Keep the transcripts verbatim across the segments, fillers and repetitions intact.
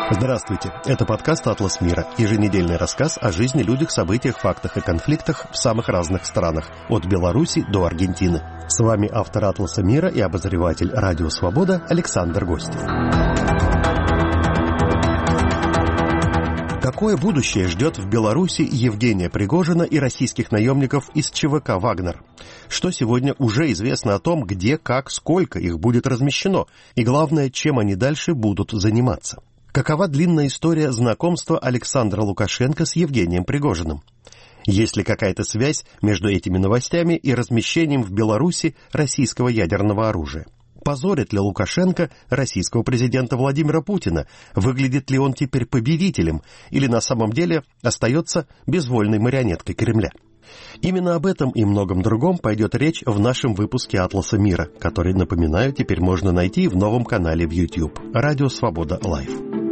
Здравствуйте, это подкаст «Атлас мира», еженедельный рассказ о жизни, людях, событиях, фактах и конфликтах в самых разных странах, от Беларуси до Аргентины. С вами автор «Атласа мира» и обозреватель «Радио Свобода» Александр Гостев. Какое будущее ждет в Беларуси Евгения Пригожина и российских наемников из ЧВК «Вагнер»? Что сегодня уже известно о том, где, как, сколько их будет размещено, и главное, чем они дальше будут заниматься? Какова длинная история знакомства Александра Лукашенко с Евгением Пригожиным? Есть ли какая-то связь между этими новостями и размещением в Беларуси российского ядерного оружия? Позорит ли Лукашенко российского президента Владимира Путина? Выглядит ли он теперь победителем или на самом деле остается безвольной марионеткой Кремля? Именно об этом и многом другом пойдет речь в нашем выпуске «Атласа мира», который, напоминаю, теперь можно найти в новом канале в YouTube «Радио Свобода Лайв».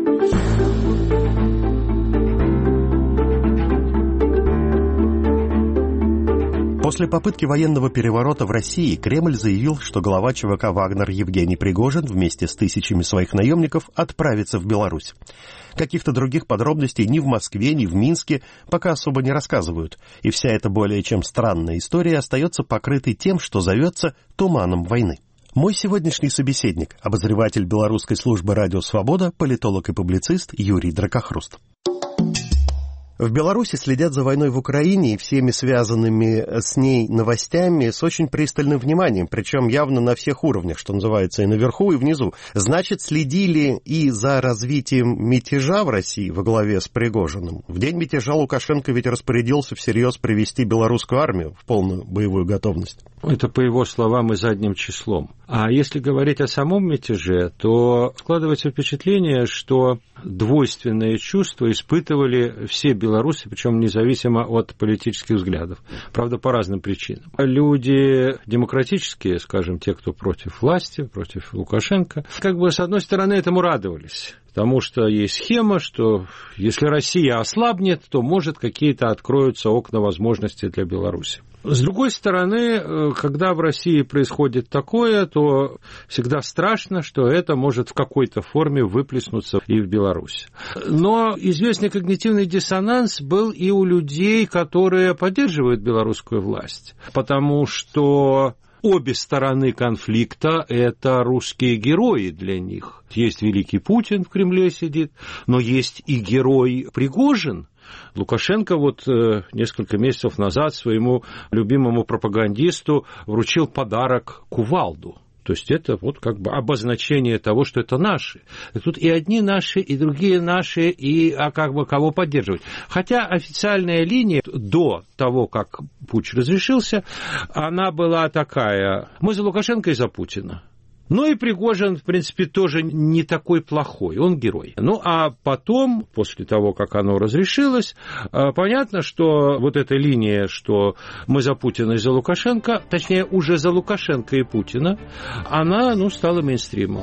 После попытки военного переворота в России Кремль заявил, что глава ЧВК «Вагнер» Евгений Пригожин вместе с тысячами своих наемников отправится в Беларусь. Каких-то других подробностей ни в Москве, ни в Минске пока особо не рассказывают, и вся эта более чем странная история остается покрытой тем, что зовется туманом войны. Мой сегодняшний собеседник – обозреватель белорусской службы «Радио Свобода», политолог и публицист Юрий Дракохруст. В Беларуси следят за войной в Украине и всеми связанными с ней новостями с очень пристальным вниманием, причем явно на всех уровнях, что называется, и наверху, и внизу. Значит, следили и за развитием мятежа в России во главе с Пригожиным. В день мятежа Лукашенко ведь распорядился всерьез привести белорусскую армию в полную боевую готовность. Это, по его словам, и задним числом. А если говорить о самом мятеже, то складывается впечатление, что двойственные чувства испытывали все белорусы, причем независимо от политических взглядов. Правда, по разным причинам. Люди демократические, скажем, те, кто против власти, против Лукашенко, как бы, с одной стороны, этому радовались. Потому что есть схема, что если Россия ослабнет, то, может, какие-то откроются окна возможностей для Беларуси. С другой стороны, когда в России происходит такое, то всегда страшно, что это может в какой-то форме выплеснуться и в Беларуси. Но известный когнитивный диссонанс был и у людей, которые поддерживают белорусскую власть, потому что обе стороны конфликта – это русские герои для них. Есть великий Путин в Кремле сидит, но есть и герой Пригожин. Лукашенко вот несколько месяцев назад своему любимому пропагандисту вручил подарок кувалду. То есть это вот как бы обозначение того, что это наши. И тут и одни наши, и другие наши, и а как бы кого поддерживать. Хотя официальная линия до того, как путч разрешился, она была такая: мы за Лукашенко и за Путина. Ну и Пригожин, в принципе, тоже не такой плохой, он герой. Ну а потом, после того, как оно разрешилось, понятно, что вот эта линия, что мы за Путина и за Лукашенко, точнее, уже за Лукашенко и Путина, она, ну, стала мейнстримом.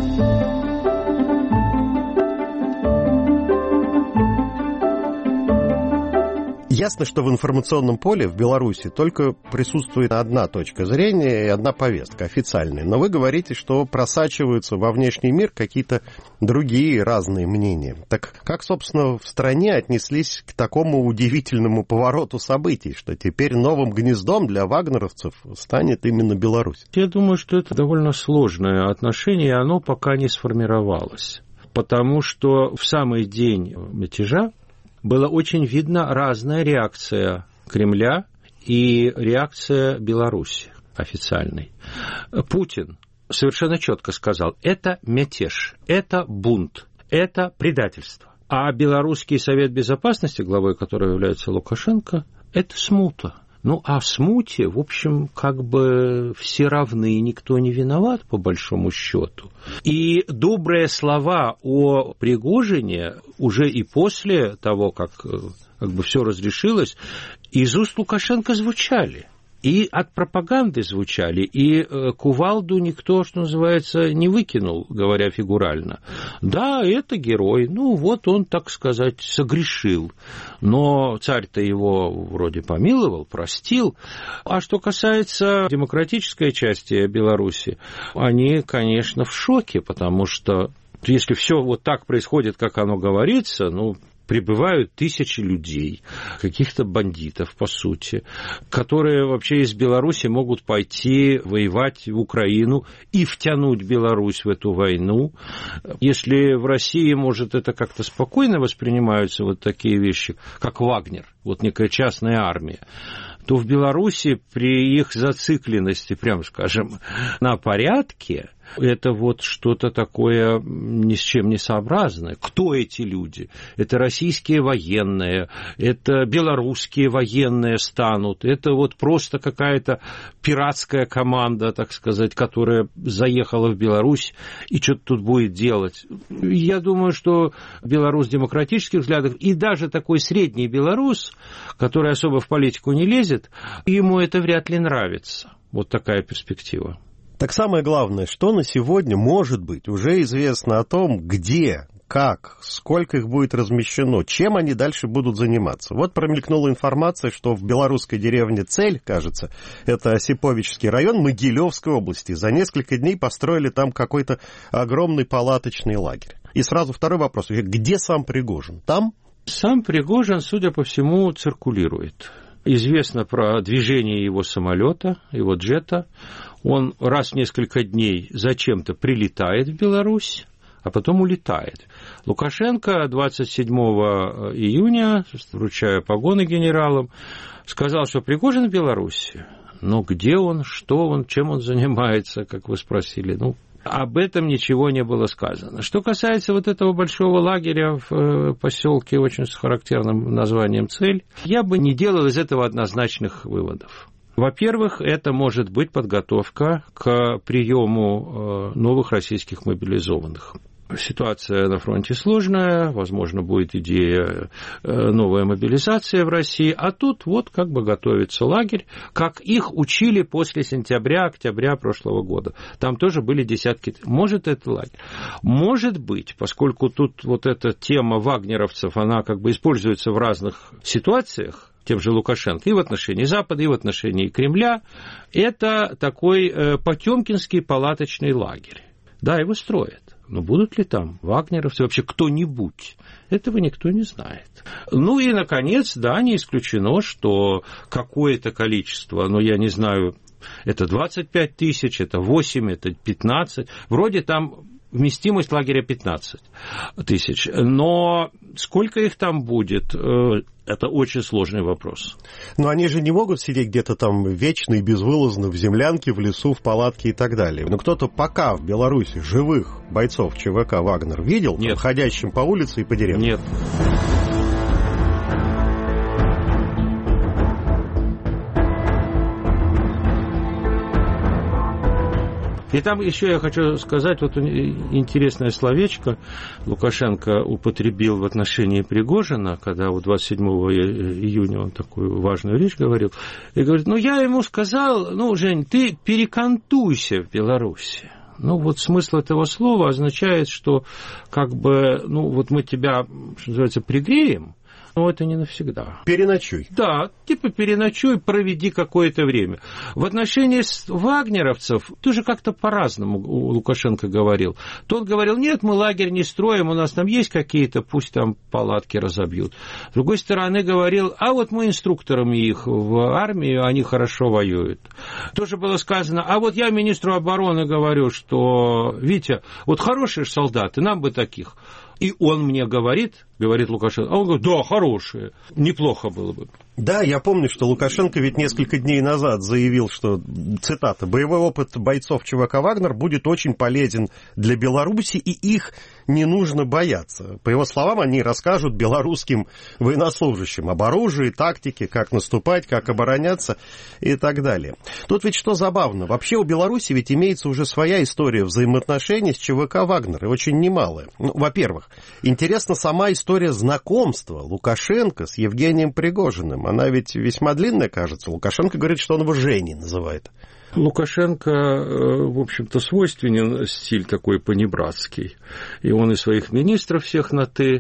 Ясно, что в информационном поле в Беларуси только присутствует одна точка зрения и одна повестка официальная. Но вы говорите, что просачиваются во внешний мир какие-то другие разные мнения. Так как, собственно, в стране отнеслись к такому удивительному повороту событий, что теперь новым гнездом для вагнеровцев станет именно Беларусь? Я думаю, что это довольно сложное отношение, и оно пока не сформировалось. Потому что в самый день мятежа была очень видна разная реакция Кремля и реакция Беларуси официальной. Путин совершенно четко сказал: это мятеж, это бунт, это предательство. А Белорусский совет безопасности, главой которого является Лукашенко, это смута. Ну, а в смуте, в общем, как бы все равны, никто не виноват, по большому счету. И добрые слова о Пригожине уже и после того, как, как бы все разрешилось, из уст Лукашенко звучали. И от пропаганды звучали, и кувалду никто, что называется, не выкинул, говоря фигурально. Да, это герой, ну вот он, так сказать, согрешил, но царь-то его вроде помиловал, простил. А что касается демократической части Беларуси, они, конечно, в шоке, потому что Если все вот так происходит, как оно говорится, ну, прибывают тысячи людей, каких-то бандитов, по сути, которые вообще из Беларуси могут пойти воевать в Украину и втянуть Беларусь в эту войну. Если в России, может, это как-то спокойно воспринимаются вот такие вещи, как Вагнер, вот некая частная армия, то в Беларуси при их зацикленности, прямо скажем, на порядке, это вот что-то такое ни с чем не сообразное. Кто эти люди? Это российские военные, это белорусские военные станут, это вот просто какая-то пиратская команда, так сказать, которая заехала в Беларусь и что-то тут будет делать. Я думаю, что белорус демократических взглядов и даже такой средний белорус, который особо в политику не лезет, ему это вряд ли нравится. Вот такая перспектива. Так самое главное, что на сегодня, может быть, уже известно о том, где, как, сколько их будет размещено, чем они дальше будут заниматься. Вот промелькнула информация, что в белорусской деревне Цель, кажется, это Осиповичский район Могилевской области, за несколько дней построили там какой-то огромный палаточный лагерь. И сразу второй вопрос, где сам Пригожин? Там? Сам Пригожин, судя по всему, циркулирует. Известно про движение его самолета, его джета. Он раз в несколько дней зачем-то прилетает в Беларусь, а потом улетает. Лукашенко двадцать седьмого июня, вручая погоны генералам, сказал, что Пригожин в Беларуси. Но где он, что он, чем он занимается, как вы спросили, ну, об этом ничего не было сказано. Что касается вот этого большого лагеря в поселке, очень с характерным названием «Цель», я бы не делал из этого однозначных выводов. Во-первых, это может быть подготовка к приему новых российских мобилизованных. Ситуация на фронте сложная, возможно, будет идея новая мобилизация в России, а тут вот как бы готовится лагерь, как их учили после сентября-октября прошлого года. Там тоже были десятки. Может, это лагерь? Может быть, поскольку тут вот эта тема вагнеровцев, она как бы используется в разных ситуациях, тем же Лукашенко, и в отношении Запада, и в отношении Кремля, это такой э, потёмкинский палаточный лагерь. Да, его строят. Но будут ли там вагнеровцы, вообще кто-нибудь? Этого никто не знает. Ну и, наконец, да, не исключено, что какое-то количество, но я не знаю, это двадцать пять тысяч, это восемь, это пятнадцать, вроде там вместимость лагеря пятнадцать тысяч. Но сколько их там будет, это очень сложный вопрос. Но они же не могут сидеть где-то там вечно и безвылазно в землянке, в лесу, в палатке и так далее. Но кто-то пока в Беларуси живых бойцов ЧВК «Вагнер» видел, там, ходящим по улице и по деревне? Нет. И там еще я хочу сказать, вот интересное словечко Лукашенко употребил в отношении Пригожина, когда вот двадцать седьмого июня он такую важную речь говорил, и говорит, ну я ему сказал, ну, Жень, ты перекантуйся в Беларуси. Ну, вот смысл этого слова означает, что как бы, ну, вот мы тебя, что называется, пригреем, но это не навсегда. Переночуй. Да, типа переночуй, проведи какое-то время. В отношении вагнеровцев тоже как-то по-разному Лукашенко говорил. Тот говорил, нет, мы лагерь не строим, у нас там есть какие-то, пусть там палатки разобьют. С другой стороны говорил, а вот мы инструкторами их в армию, они хорошо воюют. Тоже было сказано, а вот я министру обороны говорю, что, Витя, вот хорошие солдаты, нам бы таких. И он мне говорит, говорит Лукашенко, а он говорит, да, хорошие, неплохо было бы. Да, я помню, что Лукашенко ведь несколько дней назад заявил, что, цитата, «боевой опыт бойцов ЧВК «Вагнер» будет очень полезен для Беларуси, и их не нужно бояться». По его словам, они расскажут белорусским военнослужащим об оружии, тактике, как наступать, как обороняться и так далее. Тут ведь что забавно, вообще у Беларуси ведь имеется уже своя история взаимоотношений с ЧВК «Вагнер», и очень немалая. Ну, во-первых, интересна сама история знакомства Лукашенко с Евгением Пригожиным. Она ведь весьма длинная, кажется. Лукашенко говорит, что он его Женей называет. Лукашенко, в общем-то, свойственен стиль такой понебратский. И он и своих министров всех на «ты»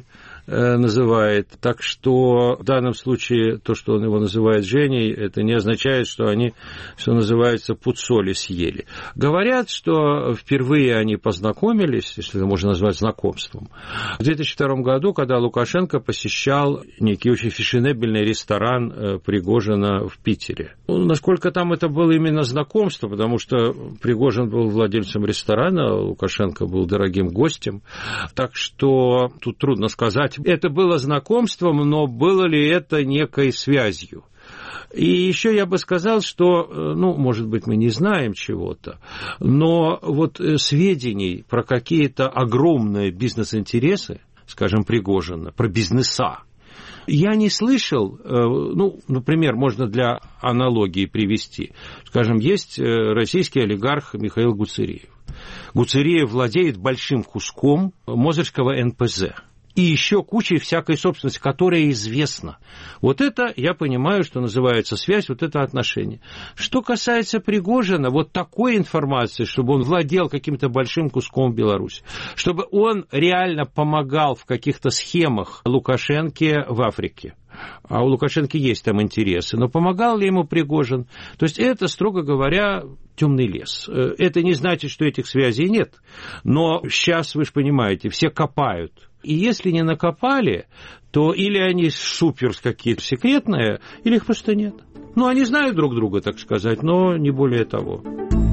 называет. Так что в данном случае то, что он его называет Женей, это не означает, что они, что называется, пуд соли съели. Говорят, что впервые они познакомились, если это можно назвать знакомством, в две тысячи втором году, когда Лукашенко посещал некий очень фешенебельный ресторан Пригожина в Питере. Ну, насколько там это было именно знакомство, потому что Пригожин был владельцем ресторана, Лукашенко был дорогим гостем, так что тут трудно сказать. Это было знакомством, но было ли это некой связью? И еще я бы сказал, что, ну, может быть, мы не знаем чего-то, но вот сведений про какие-то огромные бизнес-интересы, скажем, Пригожина, про бизнеса, я не слышал, ну, например, можно для аналогии привести. Скажем, есть российский олигарх Михаил Гуцериев. Гуцериев владеет большим куском Мозырского эн пэ зэ. И еще кучей всякой собственности, которая известна. Вот это, я понимаю, что называется связь, вот это отношение. Что касается Пригожина, вот такой информации, чтобы он владел каким-то большим куском Беларуси, чтобы он реально помогал в каких-то схемах Лукашенке в Африке. А у Лукашенко есть там интересы, но помогал ли ему Пригожин? То есть это, строго говоря, темный лес. Это не значит, что этих связей нет. Но сейчас, вы же понимаете, все копают. И если не накопали, то или они супер какие-то секретные, или их просто нет. Ну, они знают друг друга, так сказать, но не более того.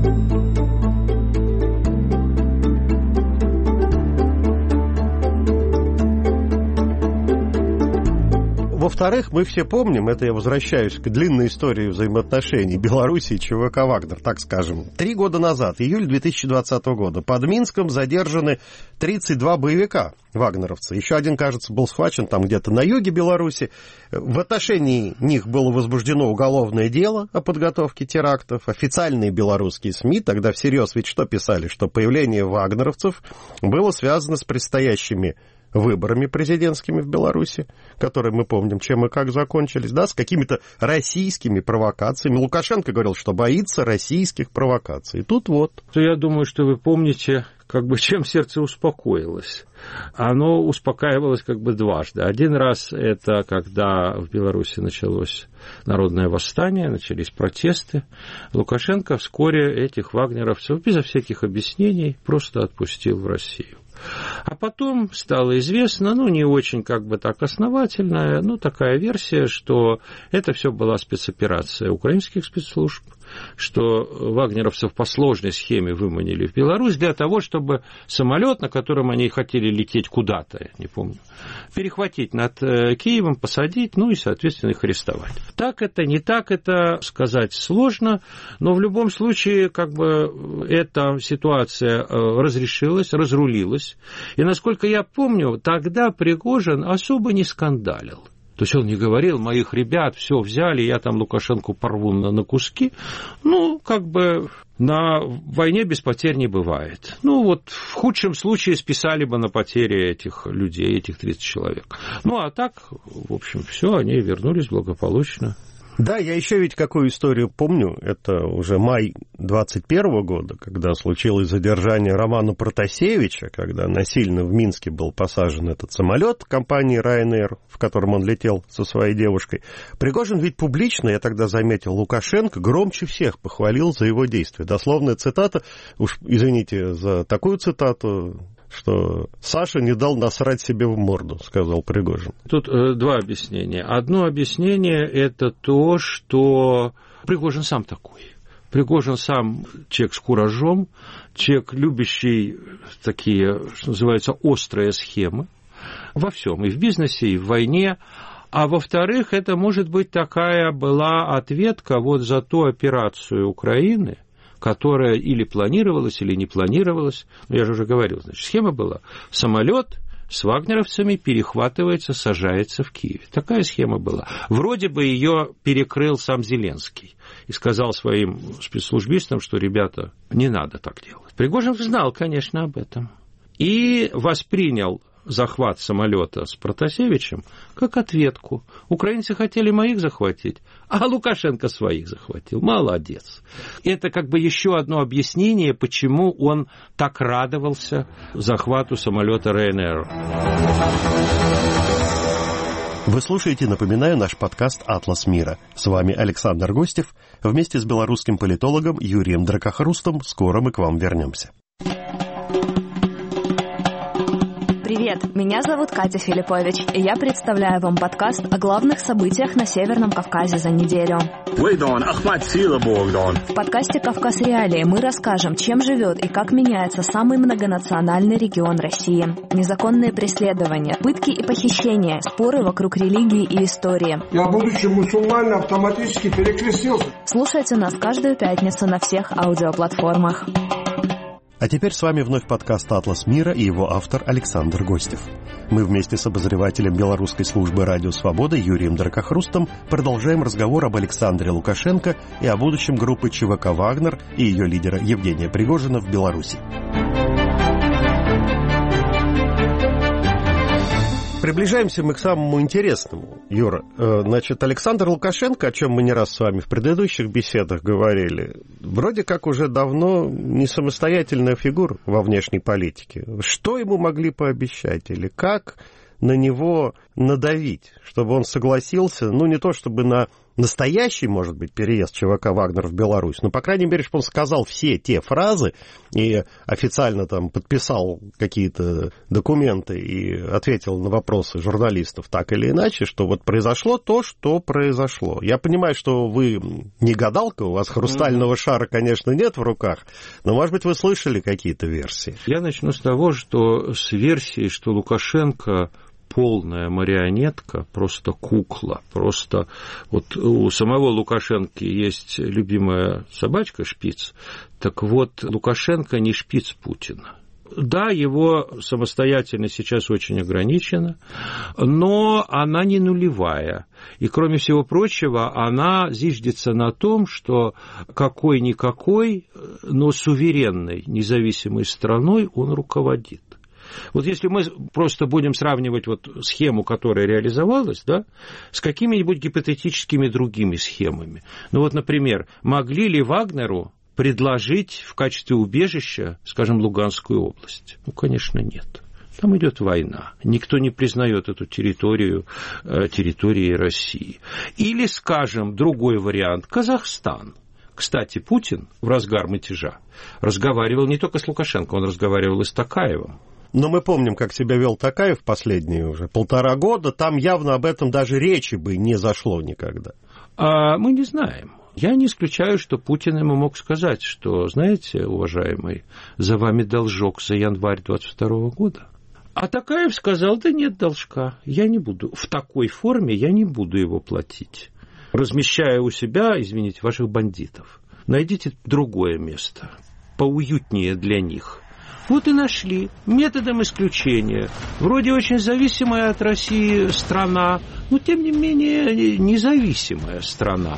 Во-вторых, мы все помним, это я возвращаюсь к длинной истории взаимоотношений Беларуси и ЧВК «Вагнер», так скажем. Три года назад, июль две тысячи двадцатого года, под Минском задержаны тридцать два боевика вагнеровца. Еще один, кажется, был схвачен там где-то на юге Беларуси. В отношении них было возбуждено уголовное дело о подготовке терактов. Официальные белорусские СМИ тогда всерьез ведь что писали? Что появление вагнеровцев было связано с предстоящими выборами президентскими в Беларуси, которые мы помним, чем и как закончились, да, с какими-то российскими провокациями. Лукашенко говорил, что боится российских провокаций. И тут вот. Я думаю, что вы помните, как бы чем сердце успокоилось. Оно успокаивалось как бы дважды. Один раз это когда в Беларуси началось народное восстание, начались протесты. Лукашенко вскоре этих вагнеровцев безо всяких объяснений просто отпустил в Россию. А потом стало известно, ну, не очень как бы так основательная, ну, такая версия, что это все была спецоперация украинских спецслужб, что вагнеровцев по сложной схеме выманили в Беларусь для того, чтобы самолет, на котором они хотели лететь куда-то, я не помню, перехватить над Киевом, посадить, ну и, соответственно, их арестовать. Так это, не так это, сказать сложно, но в любом случае, как бы, эта ситуация разрешилась, разрулилась. И, насколько я помню, тогда Пригожин особо не скандалил. То есть он не говорил, моих ребят все взяли, я там Лукашенко порву на, на куски. Ну, как бы на войне без потерь не бывает. Ну, вот в худшем случае списали бы на потери этих людей, этих тридцать человек. Ну, а так, в общем, все, они вернулись благополучно. Да, я еще ведь какую историю помню. Это уже май двадцать первого года, когда случилось задержание Романа Протасевича, когда насильно в Минске был посажен этот самолет компании Ryanair, в котором он летел со своей девушкой. Пригожин ведь публично, я тогда заметил, Лукашенко громче всех похвалил за его действия. Дословная цитата, уж извините за такую цитату, что Саша не дал насрать себе в морду, сказал Пригожин. Тут э, два объяснения. Одно объяснение – это то, что Пригожин сам такой. Пригожин сам человек с куражом, человек, любящий такие, что называется, острые схемы во всем, и в бизнесе, и в войне. А во-вторых, это, может быть, такая была ответка вот за ту операцию Украины, которая или планировалась, или не планировалась. Ну, я же уже говорил, значит, схема была. Самолет с вагнеровцами перехватывается, сажается в Киеве. Такая схема была. Вроде бы ее перекрыл сам Зеленский и сказал своим спецслужбистам, что, ребята, не надо так делать. Пригожин знал, конечно, об этом. И воспринял захват самолета с Протасевичем как ответку. Украинцы хотели моих захватить, а Лукашенко своих захватил. Молодец. Это как бы еще одно объяснение, почему он так радовался захвату самолета Ryanair. Вы слушаете, напоминаю, наш подкаст «Атлас мира». С вами Александр Гостев. Вместе с белорусским политологом Юрием Дракохрустом скоро мы к вам вернемся. Привет, меня зовут Катя Филиппович, и я представляю вам подкаст о главных событиях на Северном Кавказе за неделю. В подкасте «Кавказ Реалии» мы расскажем, чем живет и как меняется самый многонациональный регион России. Незаконные преследования, пытки и похищения, споры вокруг религии и истории. Я, будучи мусульманином, автоматически перекрестился. Слушайте нас каждую пятницу на всех аудиоплатформах. А теперь с вами вновь подкаст «Атлас мира» и его автор Александр Гостев. Мы вместе с обозревателем белорусской службы «Радио Свобода» Юрием Дракохрустом продолжаем разговор об Александре Лукашенко и о будущем группы ЧВК «Вагнер» и ее лидера Евгения Пригожина в Беларуси. Приближаемся мы к самому интересному, Юра. Значит, Александр Лукашенко, о чем мы не раз с вами в предыдущих беседах говорили, вроде как уже давно не самостоятельная фигура во внешней политике. Что ему могли пообещать или как на него надавить, чтобы он согласился, ну, не то чтобы на настоящий, может быть, переезд ЧВК «Вагнер» в Беларусь, но, по крайней мере, чтобы он сказал все те фразы и официально там подписал какие-то документы и ответил на вопросы журналистов так или иначе, что вот произошло то, что произошло. Я понимаю, что вы не гадалка, у вас хрустального шара, конечно, нет в руках, но, может быть, вы слышали какие-то версии. Я начну с того, что с версией, что Лукашенко полная марионетка, просто кукла, просто вот у самого Лукашенко есть любимая собачка Шпиц, так вот Лукашенко не Шпиц Путина. Да, его самостоятельность сейчас очень ограничена, но она не нулевая. И, кроме всего прочего, она зиждется на том, что какой-никакой, но суверенной, независимой страной он руководит. Вот если мы просто будем сравнивать вот схему, которая реализовалась, да, с какими-нибудь гипотетическими другими схемами. Ну вот, например, могли ли Вагнеру предложить в качестве убежища, скажем, Луганскую область? Ну, конечно, нет. Там идет война. Никто не признает эту территорию территорией России. Или, скажем, другой вариант – Казахстан. Кстати, Путин в разгар мятежа разговаривал не только с Лукашенко, он разговаривал и с Токаевым. Но мы помним, как себя вел Токаев последние уже полтора года. Там явно об этом даже речи бы не зашло никогда. А мы не знаем. Я не исключаю, что Путин ему мог сказать, что, знаете, уважаемый, за вами должок за январь двадцать второго года. А Токаев сказал, да нет должка, я не буду. В такой форме я не буду его платить, размещая у себя, извините, ваших бандитов. Найдите другое место, поуютнее для них. Вот и нашли методом исключения. Вроде очень зависимая от России страна, но тем не менее независимая страна.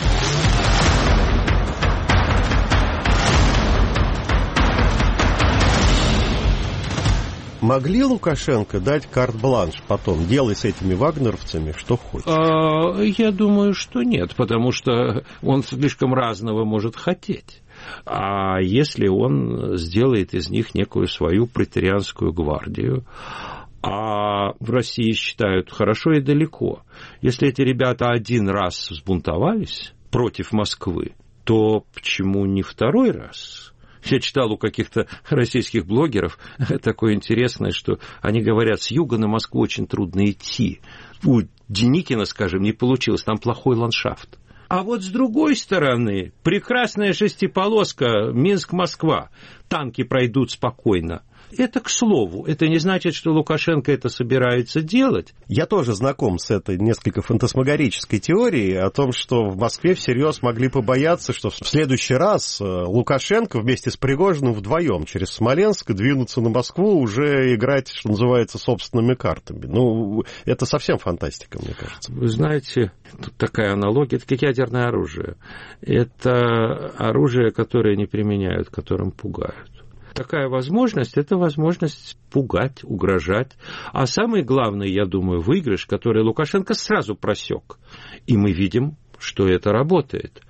Могли Лукашенко дать карт-бланш потом? Делай с этими вагнеровцами что хочешь. А, я думаю, что нет, потому что он слишком разного может хотеть. А если он сделает из них некую свою преторианскую гвардию, а в России считают хорошо и далеко, если эти ребята один раз взбунтовались против Москвы, то почему не второй раз? Я читал у каких-то российских блогеров такое интересное, что они говорят, с юга на Москву очень трудно идти. У Деникина, скажем, не получилось, там плохой ландшафт. А вот с другой стороны, прекрасная шестиполоска Минск-Москва, танки пройдут спокойно. Это к слову. Это не значит, что Лукашенко это собирается делать. Я тоже знаком с этой несколько фантасмагорической теорией о том, что в Москве всерьез могли побояться, что в следующий раз Лукашенко вместе с Пригожиным вдвоем через Смоленск двинутся на Москву уже играть, что называется, собственными картами. Ну, это совсем фантастика, мне кажется. Вы знаете, тут такая аналогия. Это как ядерное оружие. Это оружие, которое не применяют, которым пугают. такая возможность – это возможность пугать, угрожать. А самый главный, я думаю, выигрыш, который Лукашенко сразу просек, и мы видим, что это работает,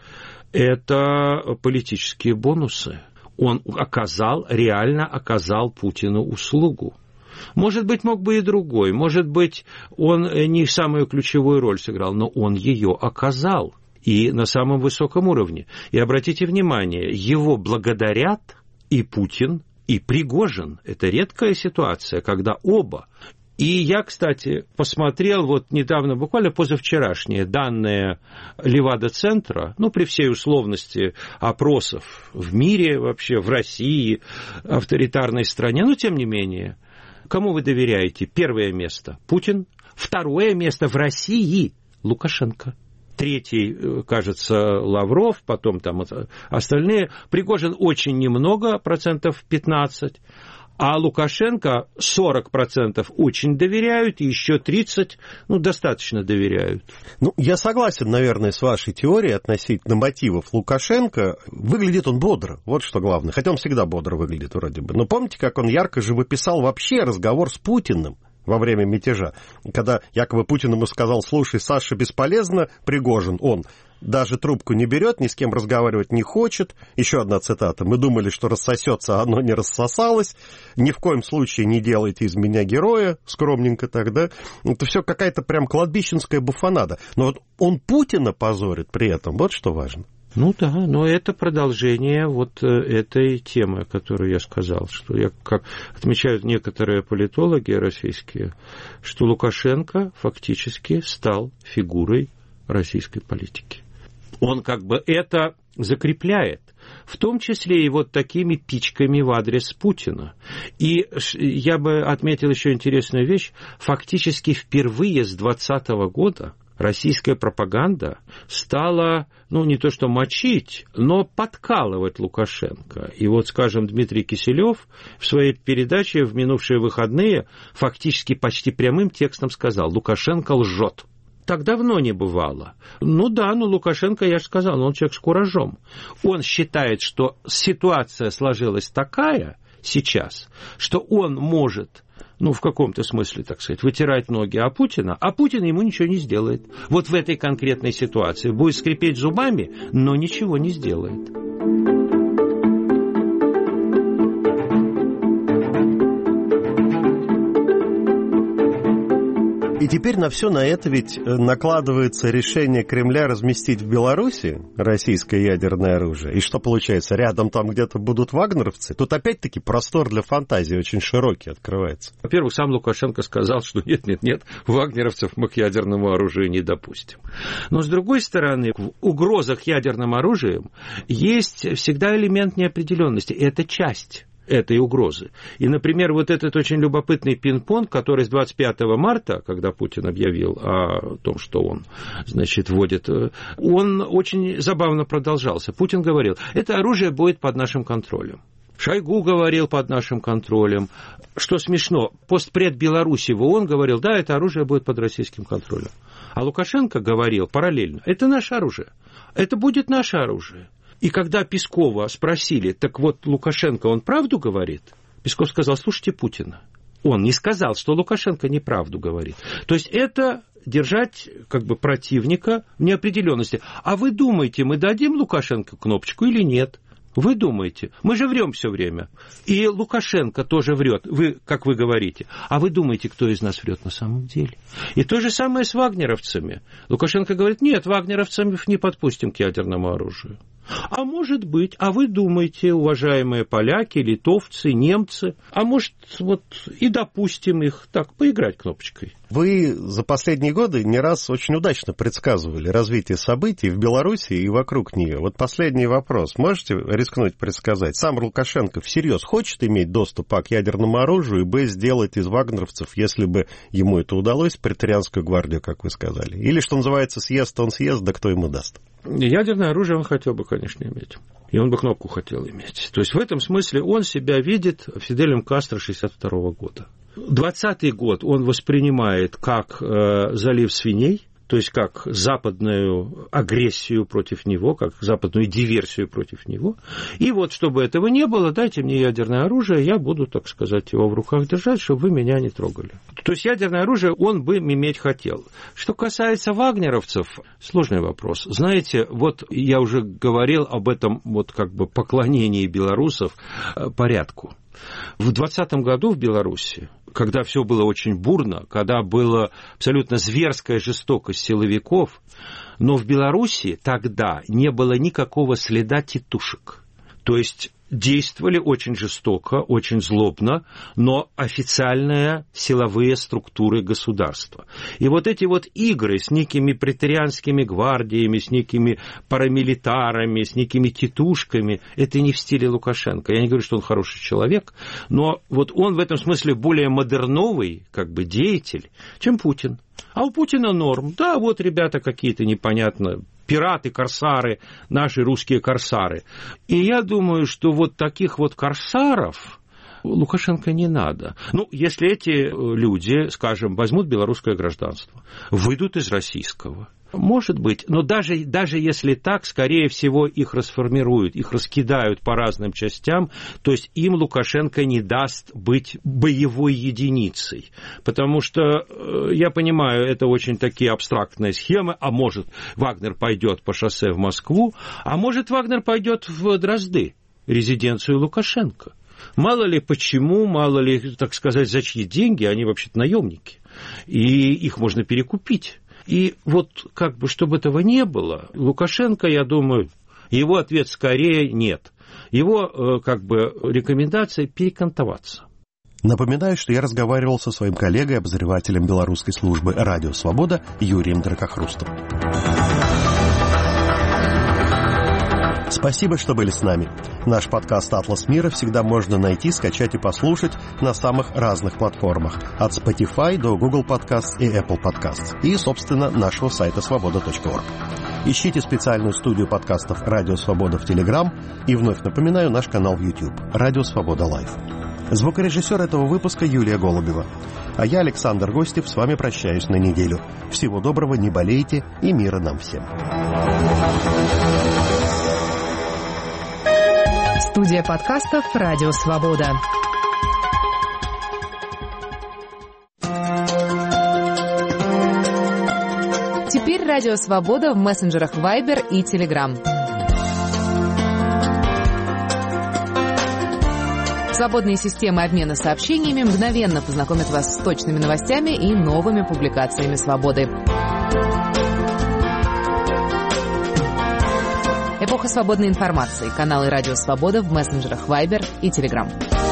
это политические бонусы. Он оказал, реально оказал Путину услугу. Может быть, мог бы и другой, может быть, он не самую ключевую роль сыграл, но он ее оказал, и на самом высоком уровне. И обратите внимание, его благодарят и Путин, и Пригожин. Это редкая ситуация, когда оба. И я, кстати, посмотрел вот недавно, буквально позавчерашние данные Левада-центра, ну, при всей условности опросов в мире вообще, в России, авторитарной стране, но тем не менее. Кому вы доверяете? Первое место – Путин. Второе место в России – Лукашенко. Третий, кажется, Лавров, потом там остальные. Пригожин очень немного, процентов пятнадцать. А Лукашенко сорок процентов очень доверяют, и еще тридцать процентов, ну, достаточно доверяют. Ну, я согласен, наверное, с вашей теорией относительно мотивов Лукашенко. Выглядит он бодро, вот что главное. Хотя он всегда бодро выглядит вроде бы. Но помните, как он ярко живописал вообще разговор с Путиным во время мятежа, когда якобы Путин ему сказал: слушай, Саша, бесполезно, Пригожин, он даже трубку не берет, ни с кем разговаривать не хочет. Еще одна цитата. Мы думали, что рассосется, а оно не рассосалось. Ни в коем случае не делайте из меня героя, скромненько тогда. Это все какая-то прям кладбищенская буфонада. Но вот он Путина позорит при этом, вот что важно. Ну да, но это продолжение вот этой темы, которую я сказал, что я, как отмечают некоторые политологи российские, что Лукашенко фактически стал фигурой российской политики. Он как бы это закрепляет, в том числе и вот такими пичками в адрес Путина. И я бы отметил еще интересную вещь. Фактически впервые с двадцатого года российская пропаганда стала, ну, не то что мочить, но подкалывать Лукашенко. И вот, скажем, Дмитрий Киселев в своей передаче в минувшие выходные фактически почти прямым текстом сказал: Лукашенко лжет. Так давно не бывало. Ну да, ну Лукашенко, я же сказал, он человек с куражом. Он считает, что ситуация сложилась такая сейчас, что он может, ну, в каком-то смысле, так сказать, вытирать ноги о Путина, а Путин ему ничего не сделает. Вот в этой конкретной ситуации будет скрипеть зубами, но ничего не сделает. И теперь на все на это ведь накладывается решение Кремля разместить в Беларуси российское ядерное оружие. И что получается? Рядом там где-то будут вагнеровцы? Тут опять-таки простор для фантазии очень широкий открывается. Во-первых, сам Лукашенко сказал, что нет-нет-нет, вагнеровцев мы к ядерному оружию не допустим. Но, с другой стороны, в угрозах ядерным оружием есть всегда элемент неопределенности. Это часть этой угрозы. И, например, вот этот очень любопытный пинг-понг, который с двадцать пятого марта, когда Путин объявил о том, что он, значит, вводит, он очень забавно продолжался. Путин говорил: это оружие будет под нашим контролем. Шойгу говорил: под нашим контролем. Что смешно, постпред Беларуси в ООН говорил: да, это оружие будет под российским контролем. А Лукашенко говорил параллельно: это наше оружие, это будет наше оружие. И когда Пескова спросили: так вот, Лукашенко, он правду говорит? Песков сказал: слушайте Путина. Он не сказал, что Лукашенко неправду говорит. То есть это держать как бы противника в неопределенности. А вы думаете, мы дадим Лукашенко кнопочку или нет? Вы думаете? Мы же врем все время. И Лукашенко тоже врет, вы, как вы говорите. А вы думаете, кто из нас врет на самом деле? И то же самое с вагнеровцами. Лукашенко говорит: нет, вагнеровцев не подпустим к ядерному оружию. А может быть, а вы думаете, уважаемые поляки, литовцы, немцы, а может, вот и допустим их так, поиграть кнопочкой. Вы за последние годы не раз очень удачно предсказывали развитие событий в Беларуси и вокруг нее. Вот последний вопрос. Можете рискнуть предсказать? Сам Лукашенко всерьез хочет иметь доступ а, к ядерному оружию и б, сделать из вагнеровцев, если бы ему это удалось, преторианскую гвардию, как вы сказали? Или, что называется, съест он съест, да кто ему даст? Ядерное оружие он хотел бы, конечно, иметь. И он бы кнопку хотел иметь. То есть в этом смысле он себя видит Фиделем Кастро шестьдесят второго года. двадцатый год он воспринимает как э, залив свиней, то есть как западную агрессию против него, как западную диверсию против него. И вот, чтобы этого не было, дайте мне ядерное оружие, я буду, так сказать, его в руках держать, чтобы вы меня не трогали. То есть ядерное оружие он бы иметь хотел. Что касается вагнеровцев, сложный вопрос. Знаете, вот я уже говорил об этом вот как бы поклонении белорусов порядку. В двадцатом году в Беларуси, когда все было очень бурно, когда была абсолютно зверская жестокость силовиков, но в Беларуси тогда не было никакого следа тетушек. То есть действовали очень жестоко, очень злобно, но официальные силовые структуры государства. И вот эти вот игры с некими преторианскими гвардиями, с некими парамилитарами, с некими тетушками, это не в стиле Лукашенко. Я не говорю, что он хороший человек, но вот он в этом смысле более модерновый, как бы, деятель, чем Путин. А у Путина норм. Да, вот ребята какие-то непонятно, пираты, корсары, наши русские корсары. И я думаю, что вот таких вот корсаров Лукашенко не надо. Ну, если эти люди, скажем, возьмут белорусское гражданство, выйдут из российского, может быть, но даже, даже если так, скорее всего, их расформируют, их раскидают по разным частям, то есть им Лукашенко не даст быть боевой единицей, потому что, я понимаю, это очень такие абстрактные схемы, а может, Вагнер пойдет по шоссе в Москву, а может, Вагнер пойдет в Дрозды, резиденцию Лукашенко. Мало ли почему, мало ли, так сказать, за чьи деньги, они вообще-то наемники, и их можно перекупить. И вот как бы, чтобы этого не было, Лукашенко, я думаю, его ответ скорее нет. Его как бы рекомендация перекантоваться. Напоминаю, что я разговаривал со своим коллегой, обозревателем белорусской службы «Радио Свобода» Юрием Дракохрустовым. Спасибо, что были с нами. Наш подкаст «Атлас мира» всегда можно найти, скачать и послушать на самых разных платформах. От Spotify до Google Podcasts и Apple Podcasts. И, собственно, нашего сайта свобода точка орг. Ищите специальную студию подкастов «Радио Свобода» в Telegram. И вновь напоминаю наш канал в YouTube «Радио Свобода Лайв». Звукорежиссер этого выпуска Юлия Голубева. А я, Александр Гостев, с вами прощаюсь на неделю. Всего доброго, не болейте и мира нам всем. Студия подкастов «Радио Свобода». Теперь «Радио Свобода» в мессенджерах Viber и Telegram. Свободные системы обмена сообщениями мгновенно познакомят вас с точными новостями и новыми публикациями «Свободы». Эпоха свободной информации. Каналы «Радио Свобода» в мессенджерах Viber и Telegram.